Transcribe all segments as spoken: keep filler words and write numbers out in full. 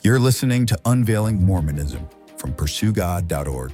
You're listening to Unveiling Mormonism from pursue god dot org.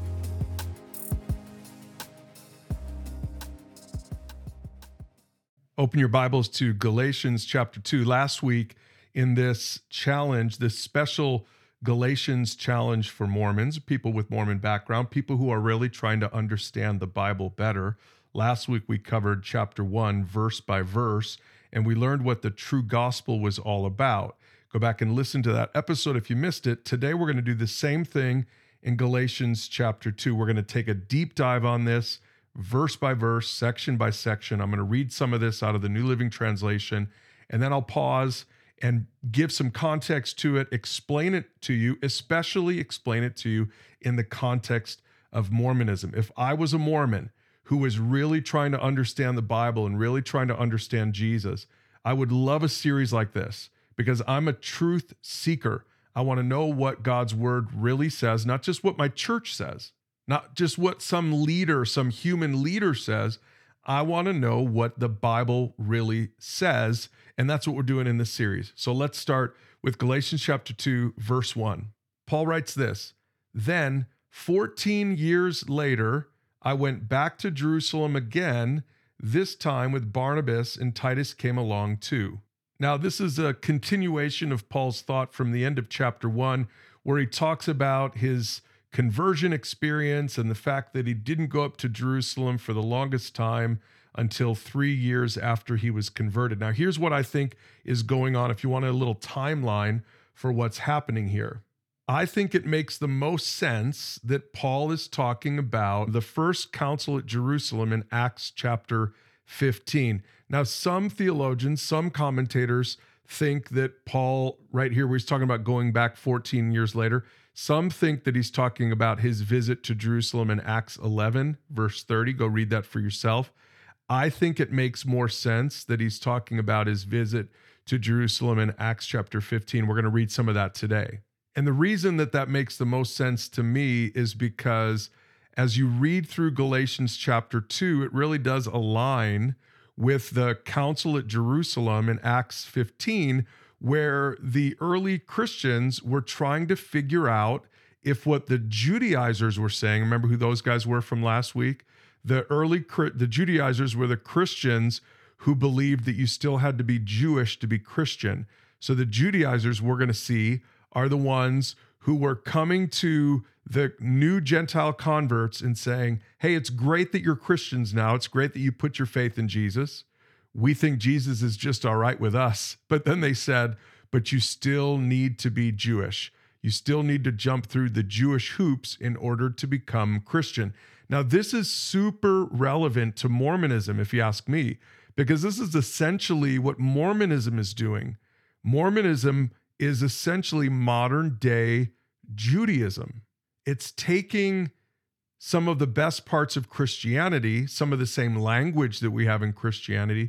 Open your Bibles to Galatians chapter two. Last week in this challenge, this special Galatians challenge for Mormons, people with Mormon background, people who are really trying to understand the Bible better. Last week we covered chapter one, verse by verse, and we learned what the true gospel was all about. Go back and listen to that episode if you missed it. Today we're going to do the same thing in Galatians chapter two. We're going to take a deep dive on this, verse by verse, section by section. I'm going to read some of this out of the New Living Translation, and then I'll pause and give some context to it, explain it to you, especially explain it to you in the context of Mormonism. If I was a Mormon who was really trying to understand the Bible and really trying to understand Jesus, I would love a series like this. Because I'm a truth seeker. I want to know what God's word really says, not just what my church says, not just what some leader, some human leader says. I want to know what the Bible really says, and that's what we're doing in this series. So let's start with Galatians chapter two, verse one. Paul writes this, "Then fourteen years later, I went back to Jerusalem again. This time with Barnabas, and Titus came along too." Now, this is a continuation of Paul's thought from the end of chapter one, where he talks about his conversion experience and the fact that he didn't go up to Jerusalem for the longest time until three years after he was converted. Now, here's what I think is going on if you want a little timeline for what's happening here. I think it makes the most sense that Paul is talking about the first council at Jerusalem in Acts chapter fifteen. Now, some theologians, some commentators think that Paul, right here, where he's talking about going back fourteen years later, some think that he's talking about his visit to Jerusalem in Acts eleven, verse thirty. Go read that for yourself. I think it makes more sense that he's talking about his visit to Jerusalem in Acts chapter fifteen. We're going to read some of that today. And the reason that that makes the most sense to me is because as you read through Galatians chapter two, it really does align with the council at Jerusalem in Acts fifteen, where the early Christians were trying to figure out if what the Judaizers were saying, remember who those guys were from last week? The early, the Judaizers were the Christians who believed that you still had to be Jewish to be Christian. So the Judaizers we're going to see are the ones who were coming to the new Gentile converts and saying, hey, it's great that you're Christians now. It's great that you put your faith in Jesus. We think Jesus is just all right with us. But then they said, but you still need to be Jewish. You still need to jump through the Jewish hoops in order to become Christian. Now, this is super relevant to Mormonism, if you ask me, because this is essentially what Mormonism is doing. Mormonism is essentially modern day Judaism. It's taking some of the best parts of Christianity, some of the same language that we have in Christianity,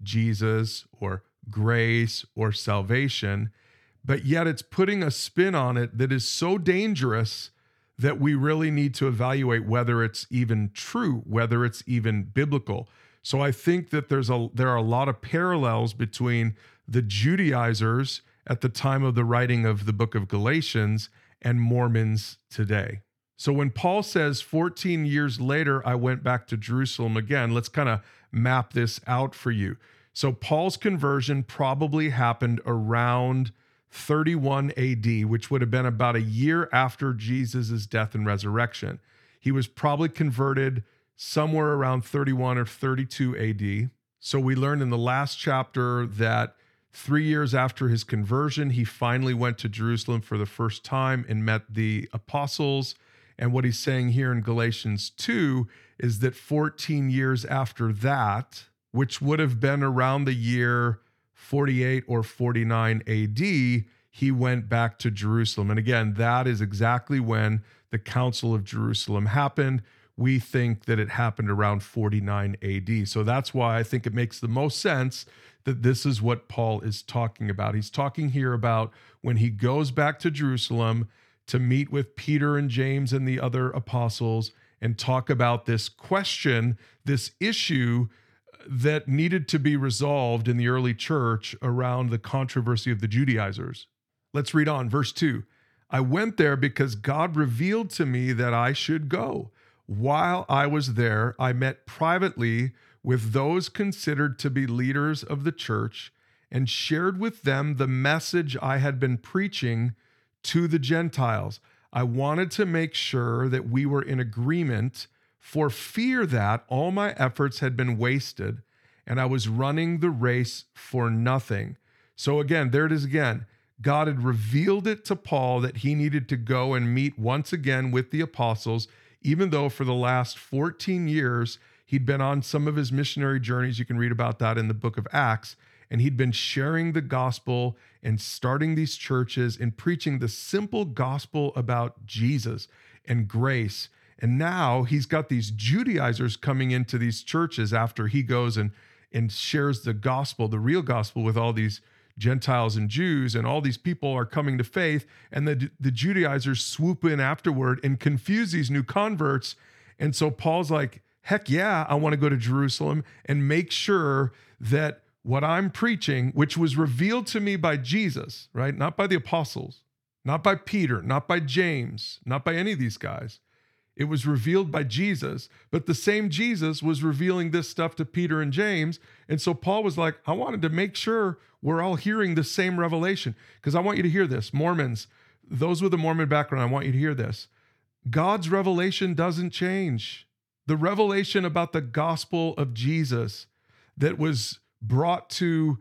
Jesus or grace or salvation, but yet it's putting a spin on it that is so dangerous that we really need to evaluate whether it's even true, whether it's even biblical. So I think that there's a there are a lot of parallels between the Judaizers at the time of the writing of the book of Galatians and Mormons today. So when Paul says fourteen years later, I went back to Jerusalem again, let's kind of map this out for you. So Paul's conversion probably happened around thirty-one A D, which would have been about a year after Jesus' death and resurrection. He was probably converted somewhere around thirty-one or thirty-two A D. So we learned in the last chapter that three years after his conversion, he finally went to Jerusalem for the first time and met the apostles. And what he's saying here in Galatians two is that fourteen years after that, which would have been around the year forty-eight or forty-nine A D, he went back to Jerusalem. And again, that is exactly when the Council of Jerusalem happened. We think that it happened around forty-nine A D. So that's why I think it makes the most sense that this is what Paul is talking about. He's talking here about when he goes back to Jerusalem to meet with Peter and James and the other apostles and talk about this question, this issue that needed to be resolved in the early church around the controversy of the Judaizers. Let's read on. Verse two. I went there because God revealed to me that I should go. While I was there, I met privately with those considered to be leaders of the church and shared with them the message I had been preaching to the Gentiles. I wanted to make sure that we were in agreement for fear that all my efforts had been wasted and I was running the race for nothing. So again, there it is again. God had revealed it to Paul that he needed to go and meet once again with the apostles, even though for the last fourteen years, he'd been on some of his missionary journeys. You can read about that in the book of Acts. And he'd been sharing the gospel and starting these churches and preaching the simple gospel about Jesus and grace. And now he's got these Judaizers coming into these churches after he goes and, and shares the gospel, the real gospel, with all these Gentiles and Jews, and all these people are coming to faith, and the, the Judaizers swoop in afterward and confuse these new converts. And so Paul's like, heck yeah, I want to go to Jerusalem and make sure that what I'm preaching, which was revealed to me by Jesus, right? Not by the apostles, not by Peter, not by James, not by any of these guys. It was revealed by Jesus, but the same Jesus was revealing this stuff to Peter and James. And so Paul was like, I wanted to make sure we're all hearing the same revelation, because I want you to hear this. Mormons, those with a Mormon background, I want you to hear this. God's revelation doesn't change. The revelation about the gospel of Jesus that was brought to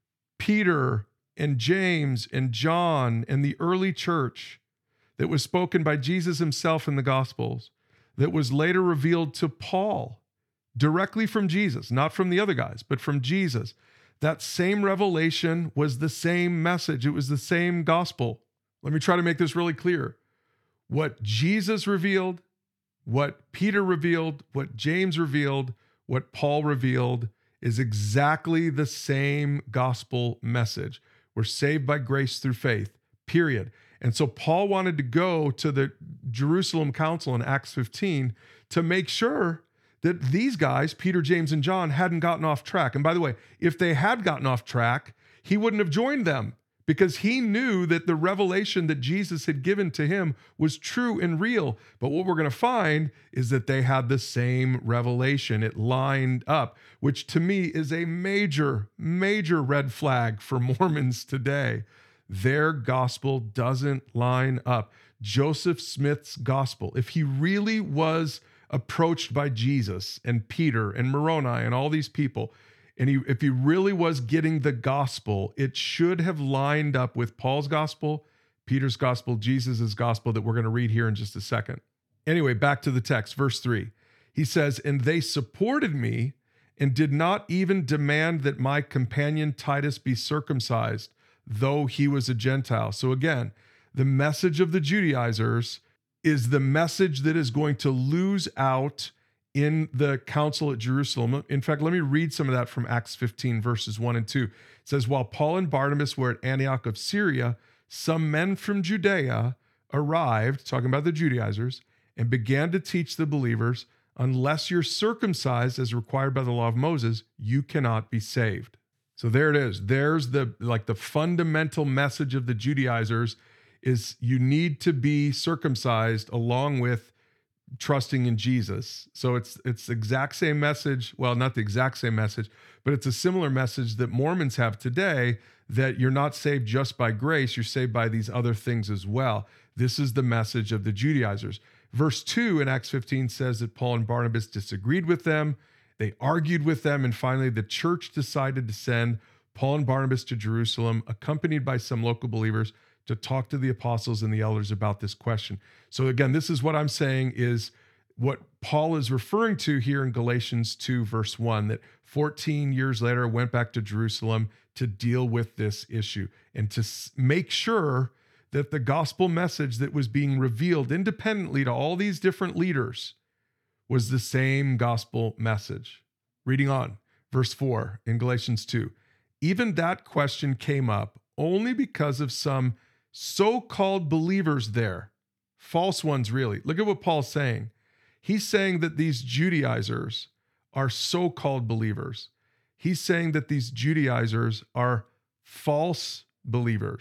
Peter and James and John and the early church, that was spoken by Jesus himself in the Gospels, that was later revealed to Paul directly from Jesus, not from the other guys, but from Jesus. That same revelation was the same message. It was the same gospel. Let me try to make this really clear. What Jesus revealed, what Peter revealed, what James revealed, what Paul revealed is exactly the same gospel message. We're saved by grace through faith, period. And so Paul wanted to go to the Jerusalem Council in Acts fifteen to make sure that these guys, Peter, James, and John, hadn't gotten off track. And by the way, if they had gotten off track, he wouldn't have joined them, because he knew that the revelation that Jesus had given to him was true and real. But what we're going to find is that they had the same revelation. It lined up, which to me is a major, major red flag for Mormons today. Their gospel doesn't line up. Joseph Smith's gospel, if he really was approached by Jesus and Peter and Moroni and all these people, and he, if he really was getting the gospel, it should have lined up with Paul's gospel, Peter's gospel, Jesus's gospel that we're going to read here in just a second. Anyway, back to the text, verse three. He says, and they supported me and did not even demand that my companion Titus be circumcised, though he was a Gentile. So again, the message of the Judaizers is the message that is going to lose out in the council at Jerusalem. In fact, let me read some of that from Acts fifteen, verses one and two. It says, while Paul and Barnabas were at Antioch of Syria, some men from Judea arrived, talking about the Judaizers, and began to teach the believers, unless you're circumcised as required by the law of Moses, you cannot be saved. So there it is. There's the like the fundamental message of the Judaizers is you need to be circumcised along with trusting in Jesus. So it's it's the exact same message. Well, not the exact same message, but it's a similar message that Mormons have today, that you're not saved just by grace, you're saved by these other things as well. This is the message of the Judaizers. Verse two in Acts fifteen says that Paul and Barnabas disagreed with them. They argued with them, and finally the church decided to send Paul and Barnabas to Jerusalem, accompanied by some local believers, to talk to the apostles and the elders about this question. So again, this is what I'm saying is what Paul is referring to here in Galatians two, verse one, that fourteen years later went back to Jerusalem to deal with this issue and to make sure that the gospel message that was being revealed independently to all these different leaders was the same gospel message. Reading on, verse four in Galatians two, even that question came up only because of some so-called believers there, false ones really. Look at what Paul's saying. He's saying that these Judaizers are so-called believers. He's saying that these Judaizers are false believers.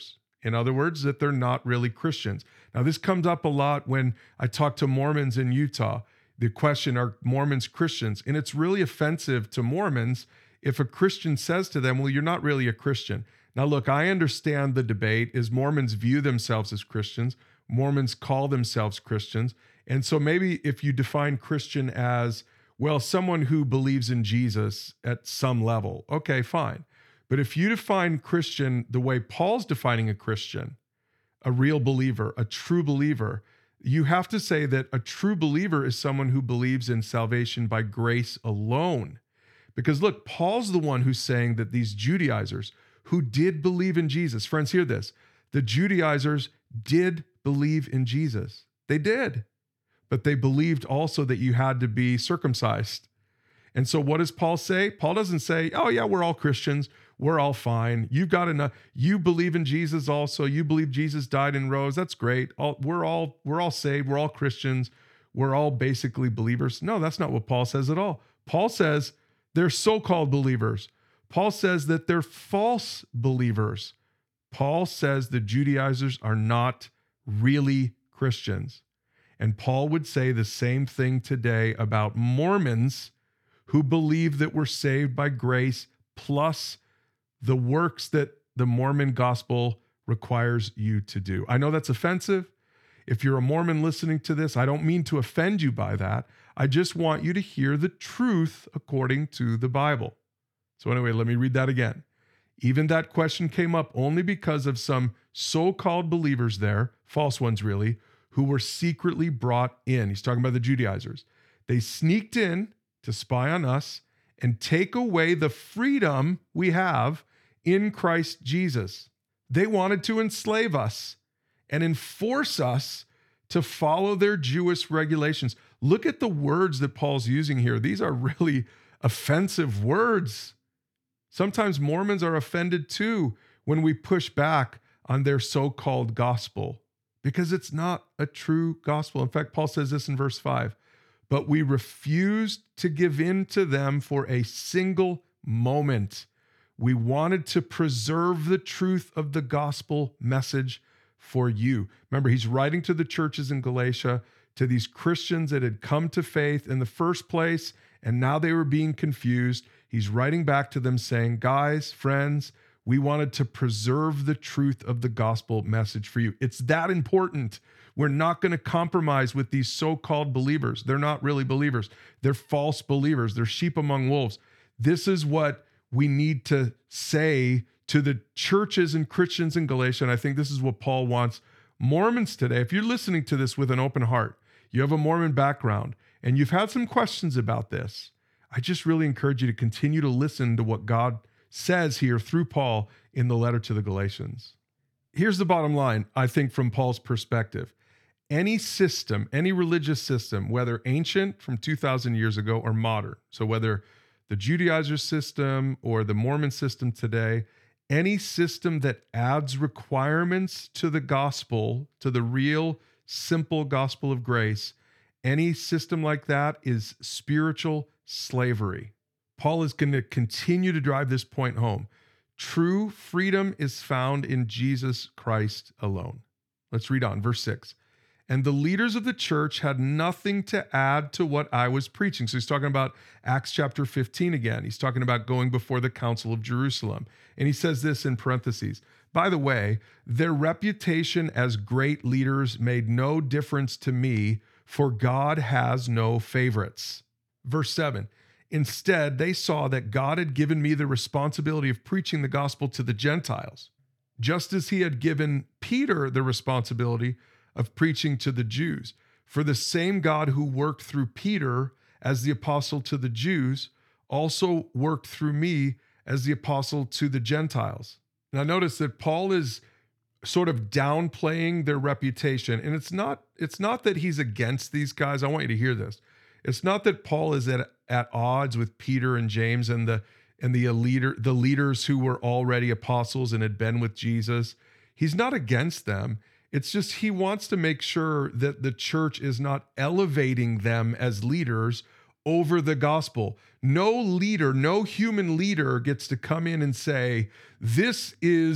In other words, that they're not really Christians. Now, this comes up a lot when I talk to Mormons in Utah. The question, are Mormons Christians? And it's really offensive to Mormons if a Christian says to them, well, you're not really a Christian. Now, look, I understand the debate is Mormons view themselves as Christians. Mormons call themselves Christians. And so maybe if you define Christian as, well, someone who believes in Jesus at some level, okay, fine. But if you define Christian the way Paul's defining a Christian, a real believer, a true believer, you have to say that a true believer is someone who believes in salvation by grace alone. Because look, Paul's the one who's saying that these Judaizers who did believe in Jesus, friends, hear this, the Judaizers did believe in Jesus. They did. But they believed also that you had to be circumcised. And so what does Paul say? Paul doesn't say, oh yeah, we're all Christians. We're all fine. You've got enough. You believe in Jesus also. You believe Jesus died and rose. That's great. All, we're all we're all saved. We're all Christians. We're all basically believers. No, that's not what Paul says at all. Paul says they're so-called believers. Paul says that they're false believers. Paul says the Judaizers are not really Christians. And Paul would say the same thing today about Mormons who believe that we're saved by grace plus the works that the Mormon gospel requires you to do. I know that's offensive. If you're a Mormon listening to this, I don't mean to offend you by that. I just want you to hear the truth according to the Bible. So anyway, let me read that again. Even that question came up only because of some so-called believers there, false ones really, who were secretly brought in. He's talking about the Judaizers. They sneaked in to spy on us and take away the freedom we have in Christ Jesus. They wanted to enslave us and enforce us to follow their Jewish regulations. Look at the words that Paul's using here. These are really offensive words. Sometimes Mormons are offended too when we push back on their so-called gospel because it's not a true gospel. In fact, Paul says this in verse five, but we refused to give in to them for a single moment. We wanted to preserve the truth of the gospel message for you. Remember, he's writing to the churches in Galatia, to these Christians that had come to faith in the first place, and now they were being confused. He's writing back to them saying, guys, friends, we wanted to preserve the truth of the gospel message for you. It's that important. We're not going to compromise with these so-called believers. They're not really believers. They're false believers. They're sheep among wolves. This is what we need to say to the churches and Christians in Galatia, and I think this is what Paul wants Mormons today. If you're listening to this with an open heart, you have a Mormon background, and you've had some questions about this, I just really encourage you to continue to listen to what God says here through Paul in the letter to the Galatians. Here's the bottom line, I think, from Paul's perspective. Any system, any religious system, whether ancient from two thousand years ago or modern, so whether the Judaizer system or the Mormon system today, any system that adds requirements to the gospel, to the real, simple gospel of grace, any system like that is spiritual slavery. Paul is going to continue to drive this point home. True freedom is found in Jesus Christ alone. Let's read on, verse six. And the leaders of the church had nothing to add to what I was preaching. So he's talking about Acts chapter fifteen again. He's talking about going before the Council of Jerusalem. And he says this in parentheses. By the way, their reputation as great leaders made no difference to me, for God has no favorites. Verse seven. Instead, they saw that God had given me the responsibility of preaching the gospel to the Gentiles, just as he had given Peter the responsibility of preaching to the Jews. For the same God who worked through Peter as the apostle to the Jews also worked through me as the apostle to the Gentiles. Now notice that Paul is sort of downplaying their reputation. And it's not, it's not that he's against these guys. I want you to hear this. It's not that Paul is at, at odds with Peter and James and the and the leader, the leaders who were already apostles and had been with Jesus. He's not against them. It's just he wants to make sure that the church is not elevating them as leaders over the gospel. No leader, no human leader gets to come in and say, this is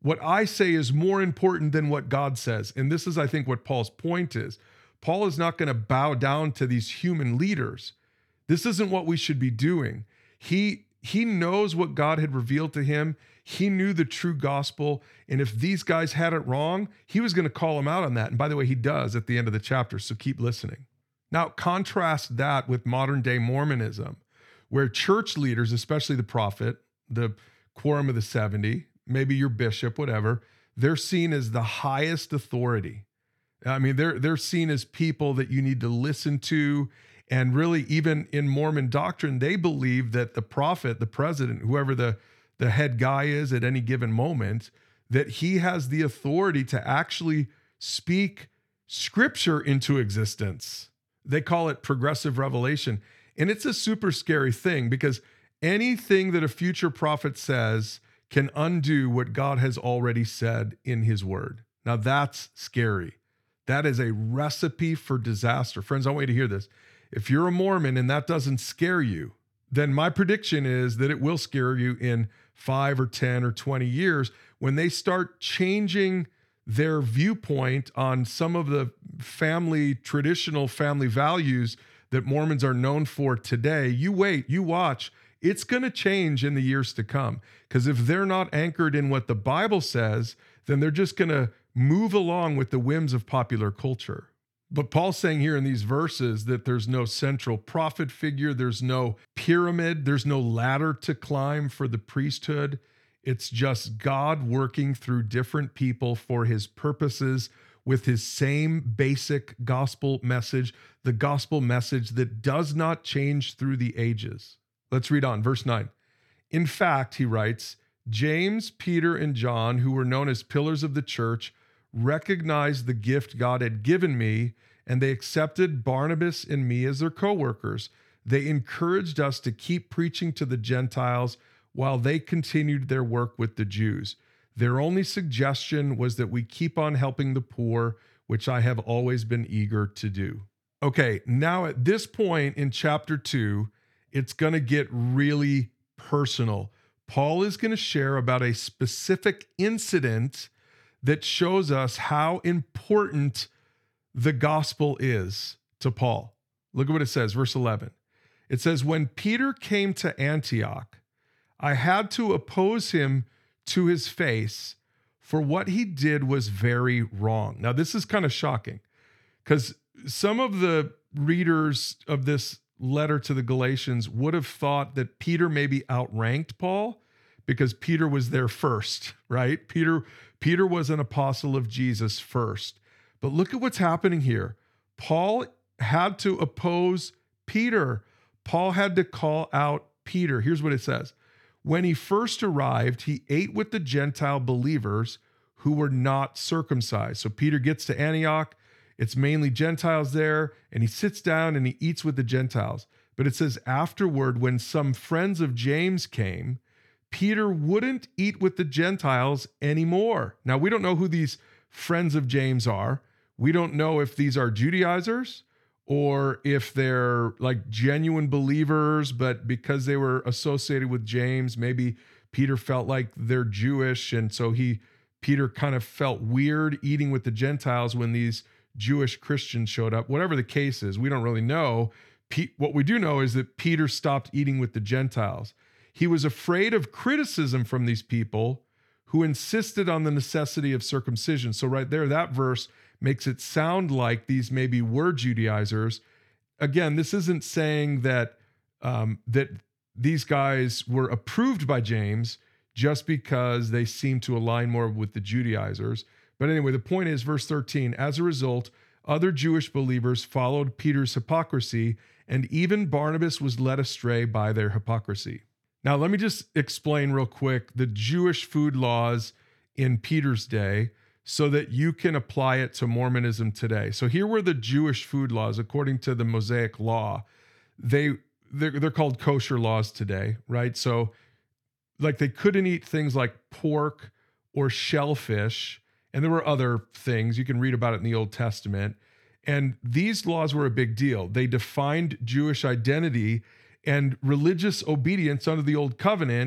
What I say is more important than what God says. And this is, I think, what Paul's point is. Paul is not going to bow down to these human leaders. This isn't what we should be doing. He, he knows what God had revealed to him. He knew the true gospel. And if these guys had it wrong, he was going to call them out on that. And by the way, he does at the end of the chapter. So keep listening. Now, contrast that with modern day Mormonism, where church leaders, especially the prophet, the Quorum of the seventy, maybe your bishop, whatever, they're seen as the highest authority. I mean, they're they're seen as people that you need to listen to. And really, even in Mormon doctrine, they believe that the prophet, the president, whoever the, the head guy is at any given moment, that he has the authority to actually speak scripture into existence. They call it progressive revelation. And it's a super scary thing because anything that a future prophet says can undo what God has already said in his word. Now that's scary. That is a recipe for disaster. Friends, I want you to hear this. If you're a Mormon and that doesn't scare you, then my prediction is that it will scare you in five or ten or twenty years when they start changing their viewpoint on some of the family, traditional family values that Mormons are known for today. You wait, you watch. It's going to change in the years to come. Because if they're not anchored in what the Bible says, then they're just going to move along with the whims of popular culture. But Paul's saying here in these verses that there's no central prophet figure, there's no pyramid, there's no ladder to climb for the priesthood. It's just God working through different people for his purposes with his same basic gospel message, the gospel message that does not change through the ages. Let's read on, verse nine. In fact, he writes, James, Peter, and John, who were known as pillars of the church, recognized the gift God had given me, and they accepted Barnabas and me as their co-workers. They encouraged us to keep preaching to the Gentiles while they continued their work with the Jews. Their only suggestion was that we keep on helping the poor, which I have always been eager to do. Okay, now at this point in chapter two, it's going to get really personal. Paul is going to share about a specific incident that shows us how important the gospel is to Paul. Look at what it says, verse eleven. It says, when Peter came to Antioch, I had to oppose him to his face, for what he did was very wrong. Now, this is kind of shocking because some of the readers of this letter to the Galatians would have thought that Peter maybe outranked Paul because Peter was there first, right? Peter, Peter was an apostle of Jesus first. But look at what's happening here. Paul had to oppose Peter. Paul had to call out Peter. Here's what it says. When he first arrived, he ate with the Gentile believers who were not circumcised. So Peter gets to Antioch. It's mainly Gentiles there, and he sits down and he eats with the Gentiles. But it says afterward, when some friends of James came, Peter wouldn't eat with the Gentiles anymore. Now, we don't know who these friends of James are. We don't know if these are Judaizers or if they're like genuine believers, but because they were associated with James, maybe Peter felt like they're Jewish. And so he, Peter kind of felt weird eating with the Gentiles when these Jewish Christians showed up. Whatever the case is, we don't really know. Pe- what we do know is that Peter stopped eating with the Gentiles. He was afraid of criticism from these people who insisted on the necessity of circumcision. So right there, that verse makes it sound like these maybe were Judaizers. Again, this isn't saying that um, that these guys were approved by James just because they seem to align more with the Judaizers. But anyway, the point is, verse thirteen, as a result, other Jewish believers followed Peter's hypocrisy, and even Barnabas was led astray by their hypocrisy. Now, let me just explain real quick the Jewish food laws in Peter's day so that you can apply it to Mormonism today. So here were the Jewish food laws according to the Mosaic law. They, they're, they're called kosher laws today, right? So like they couldn't eat things like pork or shellfish, and there were other things. You can read about it in the Old Testament. And these laws were a big deal. They defined Jewish identity and religious obedience under the Old Covenant.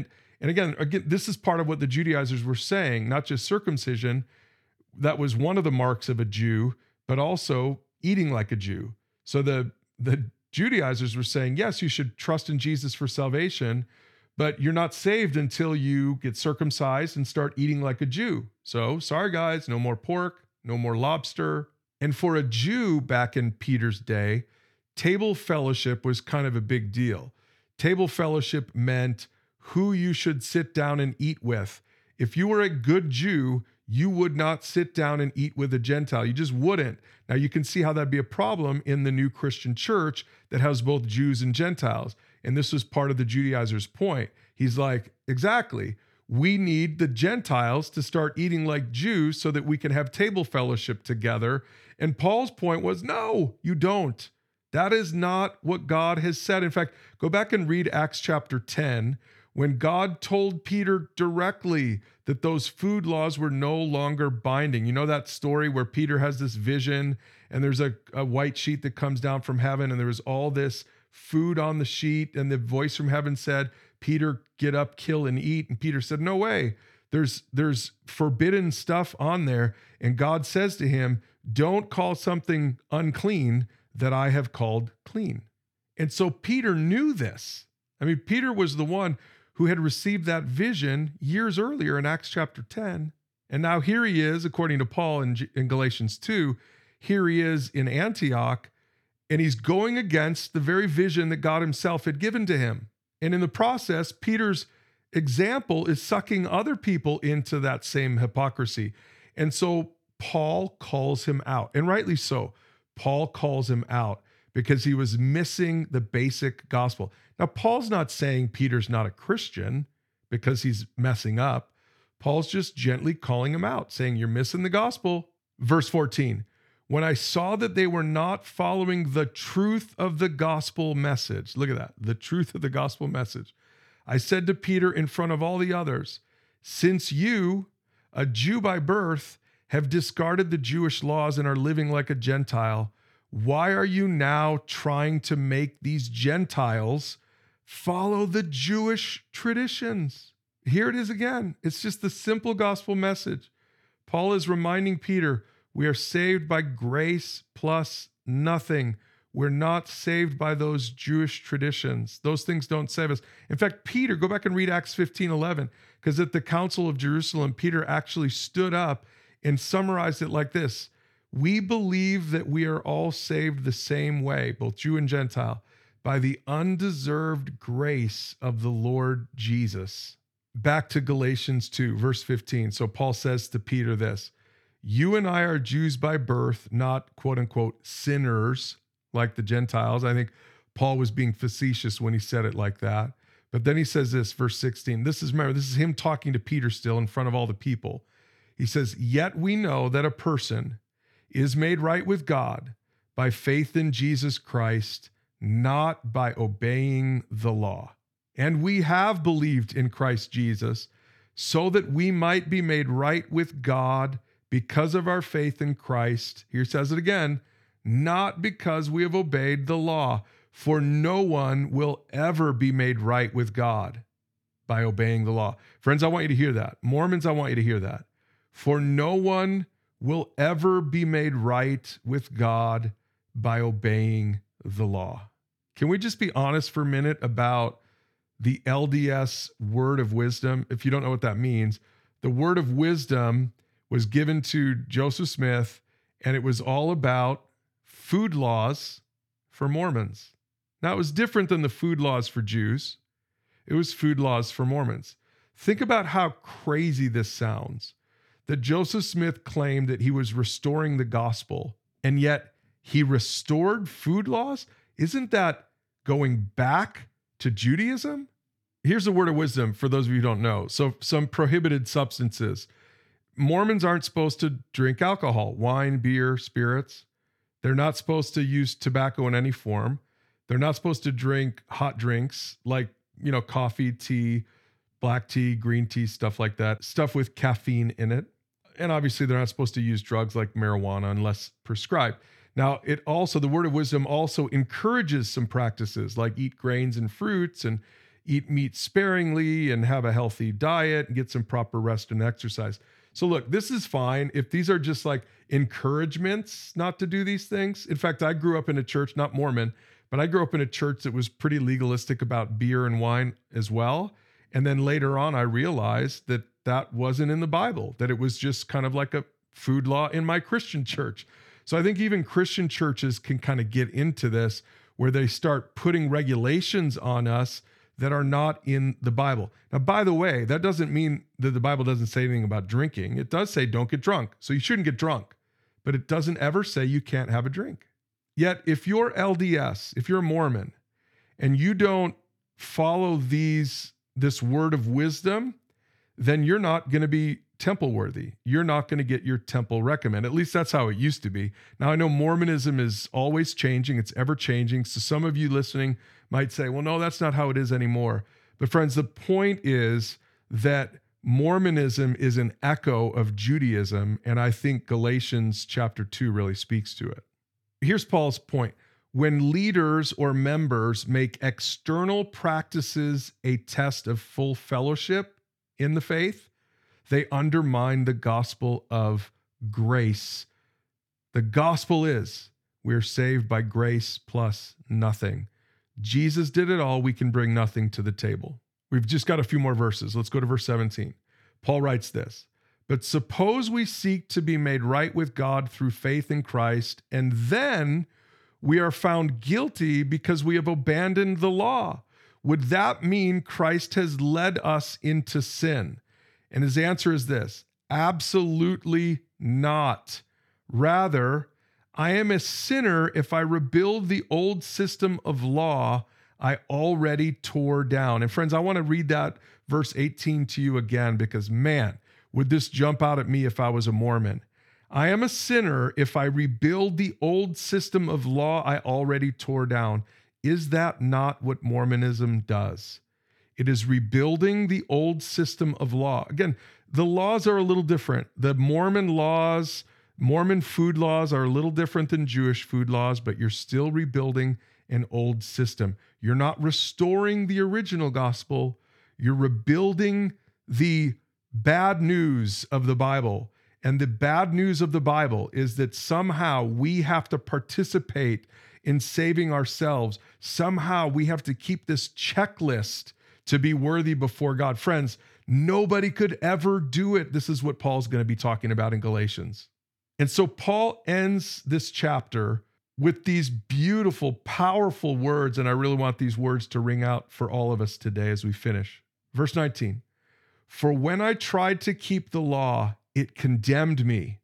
And again, again, this is part of what the Judaizers were saying, not just circumcision. That was one of the marks of a Jew, but also eating like a Jew. So the, the Judaizers were saying, yes, you should trust in Jesus for salvation, but you're not saved until you get circumcised and start eating like a Jew. So sorry, guys, no more pork, no more lobster. And for a Jew back in Peter's day, table fellowship was kind of a big deal. Table fellowship meant who you should sit down and eat with. If you were a good Jew, you would not sit down and eat with a Gentile. You just wouldn't. Now you can see how that'd be a problem in the new Christian church that has both Jews and Gentiles. And this was part of the Judaizer's point. He's like, exactly. We need the Gentiles to start eating like Jews so that we can have table fellowship together. And Paul's point was, no, you don't. That is not what God has said. In fact, go back and read Acts chapter ten, when God told Peter directly that those food laws were no longer binding. You know that story where Peter has this vision and there's a, a white sheet that comes down from heaven and there was all this food on the sheet and the voice from heaven said, Peter, get up, kill and eat. And Peter said, no way. There's, there's forbidden stuff on there. And God says to him, don't call something unclean that I have called clean. And so Peter knew this. I mean, Peter was the one who had received that vision years earlier in Acts chapter ten. And now here he is, according to Paul in, in Galatians two, here he is in Antioch, and he's going against the very vision that God himself had given to him. And in the process, Peter's example is sucking other people into that same hypocrisy. And so Paul calls him out, and rightly so. Paul calls him out because he was missing the basic gospel. Now, Paul's not saying Peter's not a Christian because he's messing up. Paul's just gently calling him out, saying, you're missing the gospel. Verse fourteen, when I saw that they were not following the truth of the gospel message, look at that, the truth of the gospel message, I said to Peter in front of all the others, since you, a Jew by birth, have discarded the Jewish laws and are living like a Gentile, why are you now trying to make these Gentiles follow the Jewish traditions? Here it is again. It's just the simple gospel message. Paul is reminding Peter, we are saved by grace plus nothing. We're not saved by those Jewish traditions. Those things don't save us. In fact, Peter, go back and read Acts fifteen eleven, because at the Council of Jerusalem, Peter actually stood up and summarized it like this. We believe that we are all saved the same way, both Jew and Gentile, by the undeserved grace of the Lord Jesus. Back to Galatians two, verse fifteen. So Paul says to Peter this, you and I are Jews by birth, not quote unquote sinners like the Gentiles. I think Paul was being facetious when he said it like that. But then he says this, verse sixteen. This is, remember, this is him talking to Peter still in front of all the people. He says, yet we know that a person is made right with God by faith in Jesus Christ, not by obeying the law. And we have believed in Christ Jesus so that we might be made right with God because of our faith in Christ. Here says it again, not because we have obeyed the law, for no one will ever be made right with God by obeying the law. Friends, I want you to hear that. Mormons, I want you to hear that. For no one will ever be made right with God by obeying the law. Can we just be honest for a minute about the L D S word of wisdom? If you don't know what that means, the word of wisdom was given to Joseph Smith, and it was all about food laws for Mormons. Now, it was different than the food laws for Jews. It was food laws for Mormons. Think about how crazy this sounds, that Joseph Smith claimed that he was restoring the gospel, and yet he restored food laws? Isn't that going back to Judaism? Here's a word of wisdom for those of you who don't know. So some prohibited substances. Mormons aren't supposed to drink alcohol, wine, beer, spirits. They're not supposed to use tobacco in any form. They're not supposed to drink hot drinks like, you know, coffee, tea, black tea, green tea, stuff like that, stuff with caffeine in it. And obviously they're not supposed to use drugs like marijuana unless prescribed. Now, it also, the word of wisdom also encourages some practices like eat grains and fruits and eat meat sparingly and have a healthy diet and get some proper rest and exercise. So look, this is fine if these are just like encouragements not to do these things. In fact, I grew up in a church, not Mormon, but I grew up in a church that was pretty legalistic about beer and wine as well. And then later on, I realized that that wasn't in the Bible, that it was just kind of like a food law in my Christian church. So I think even Christian churches can kind of get into this where they start putting regulations on us that are not in the Bible. Now, by the way, that doesn't mean that the Bible doesn't say anything about drinking. It does say don't get drunk. So you shouldn't get drunk, but it doesn't ever say you can't have a drink. Yet if you're L D S, if you're a Mormon, and you don't follow these, this word of wisdom, then you're not going to be temple worthy. You're not going to get your temple recommend. At least that's how it used to be. Now, I know Mormonism is always changing. It's ever changing. So some of you listening might say, well, no, that's not how it is anymore. But friends, the point is that Mormonism is an echo of Judaism. And I think Galatians chapter two really speaks to it. Here's Paul's point. When leaders or members make external practices a test of full fellowship in the faith, they undermine the gospel of grace. The gospel is we're saved by grace plus nothing. Jesus did it all. We can bring nothing to the table. We've just got a few more verses. Let's go to verse seventeen. Paul writes this, but suppose we seek to be made right with God through faith in Christ, and then we are found guilty because we have abandoned the law. Would that mean Christ has led us into sin? And his answer is this: absolutely not. Rather, I am a sinner if I rebuild the old system of law I already tore down. And friends, I want to read that verse eighteen to you again because, man, would this jump out at me if I was a Mormon. I am a sinner if I rebuild the old system of law I already tore down. Is that not what Mormonism does? It is rebuilding the old system of law. Again, the laws are a little different. The Mormon laws, Mormon food laws are a little different than Jewish food laws, but you're still rebuilding an old system. You're not restoring the original gospel. You're rebuilding the bad news of the Bible. And the bad news of the Bible is that somehow we have to participate in saving ourselves. Somehow we have to keep this checklist to be worthy before God. Friends, nobody could ever do it. This is what Paul's going to be talking about in Galatians. And so Paul ends this chapter with these beautiful, powerful words, and I really want these words to ring out for all of us today as we finish. Verse nineteen, for when I tried to keep the law, it condemned me,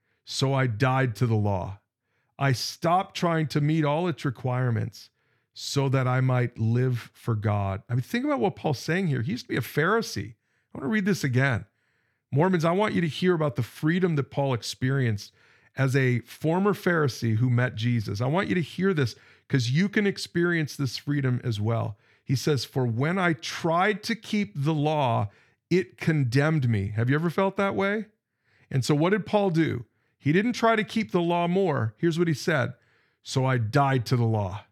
so I died to the law. I stopped trying to meet all its requirements so that I might live for God. I mean, think about what Paul's saying here. He used to be a Pharisee. I want to read this again. Mormons, I want you to hear about the freedom that Paul experienced as a former Pharisee who met Jesus. I want you to hear this because you can experience this freedom as well. He says, for when I tried to keep the law, it condemned me. Have you ever felt that way? And so what did Paul do? He didn't try to keep the law more. Here's what he said. So I died to the law.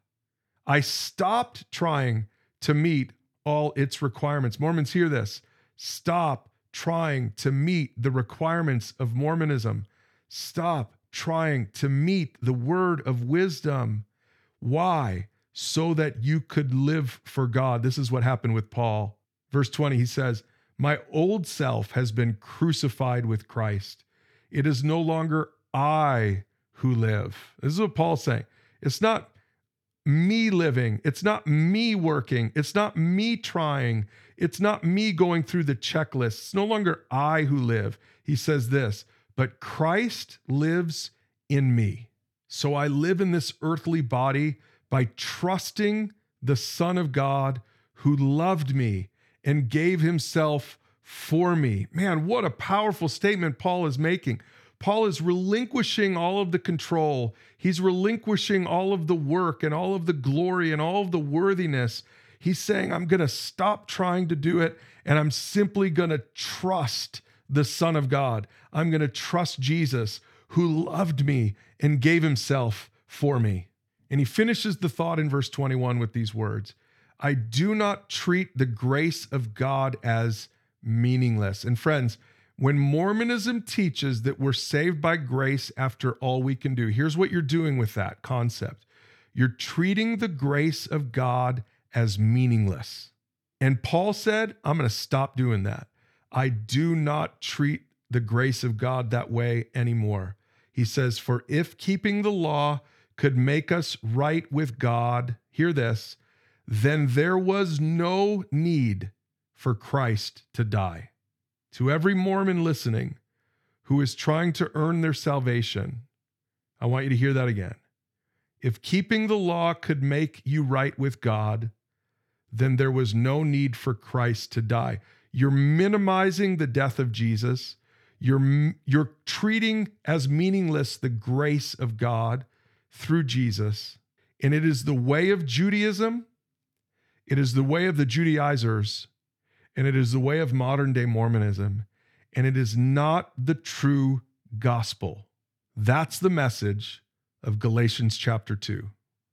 I stopped trying to meet all its requirements. Mormons, hear this. Stop trying to meet the requirements of Mormonism. Stop trying to meet the word of wisdom. Why? So that you could live for God. This is what happened with Paul. Verse twenty, he says, my old self has been crucified with Christ. It is no longer I who live. This is what Paul's saying. It's not me living. It's not me working. It's not me trying. It's not me going through the checklist. It's no longer I who live. He says this, but Christ lives in me. So I live in this earthly body by trusting the Son of God who loved me and gave himself for me. Man, what a powerful statement Paul is making. Paul is relinquishing all of the control. He's relinquishing all of the work and all of the glory and all of the worthiness. He's saying, I'm going to stop trying to do it, and I'm simply going to trust the Son of God. I'm going to trust Jesus, who loved me and gave himself for me. And he finishes the thought in verse twenty-one with these words, I do not treat the grace of God as meaningless. And friends, when Mormonism teaches that we're saved by grace after all we can do, here's what you're doing with that concept. You're treating the grace of God as meaningless. And Paul said, I'm going to stop doing that. I do not treat the grace of God that way anymore. He says, for if keeping the law could make us right with God, hear this, then there was no need for Christ to die. To every Mormon listening who is trying to earn their salvation, I want you to hear that again. If keeping the law could make you right with God, then there was no need for Christ to die. You're minimizing the death of Jesus. You're, you're treating as meaningless the grace of God through Jesus. And it is the way of Judaism. It is the way of the Judaizers. And it is the way of modern day Mormonism. And it is not the true gospel. That's the message of Galatians chapter two.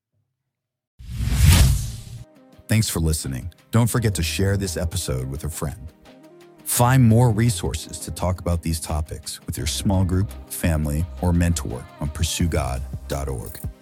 Thanks for listening. Don't forget to share this episode with a friend. Find more resources to talk about these topics with your small group, family, or mentor on pursue god dot org.